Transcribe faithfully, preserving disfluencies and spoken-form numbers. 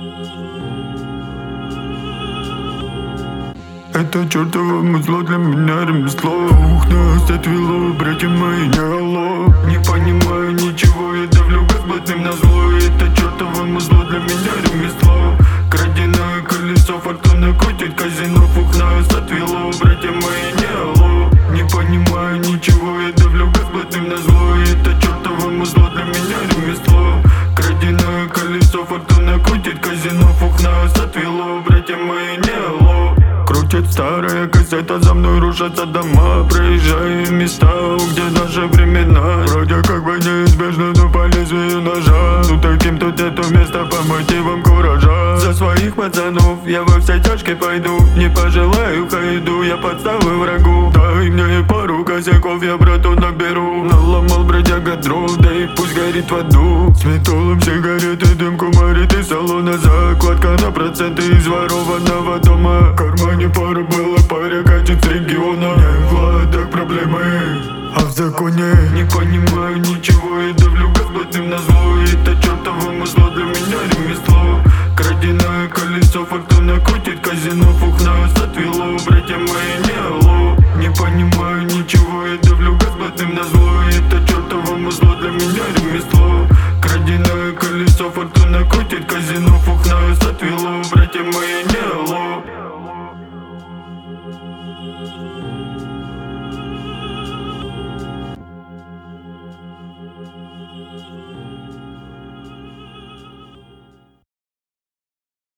Это чертово музло для меня ремесло. Ух, нас отвело, братья мои, не алло. Не понимаю ничего, я давлю бесплатным на зло. Это чертово музло для меня ремесло. Краденое колесо, фортуна крутит казино. Фух, нас отвело, братья мои, не алло. Не понимаю ничего, я давлю бесплатным на зло. Это чертово музло для меня ремесло. Краденое колесо, фортуна крутит казино. Фух, нас отвело, братья мои, не алло. Крутит старая кассета, за мной рушатся дома. Проезжаю места, где наши времена вроде как бы неизбежно, но по лезвию ножа. Ну таким тут это место по мотивам куража. За своих пацанов я во все тяжкие пойду. Не пожелаю хайду, я подставы врагу. Дай мне пару косяков, я брату наберу. Наломал бродяга дров, да и пусть горит в аду. С металлом сигареты, дым кумарит из салона. Закладка на проценты из ворованного дома. В кармане пара была, паря катит с региона. Не в ладах проблемы, а в законе. Не понимаю ничего, я давлю бесплатным на зло. Это чертово музло для меня ремесло. Краденое колесо, фортуна крутит казино. Фух, нас отвело, братья мои, не алло. Не понимаю ничего, я давлю бесплатным на зло. Это чертово музло для меня ремесло. Краденое колесо, фортуна крутит казино. Фух, нас отвело, братья мои, не алло.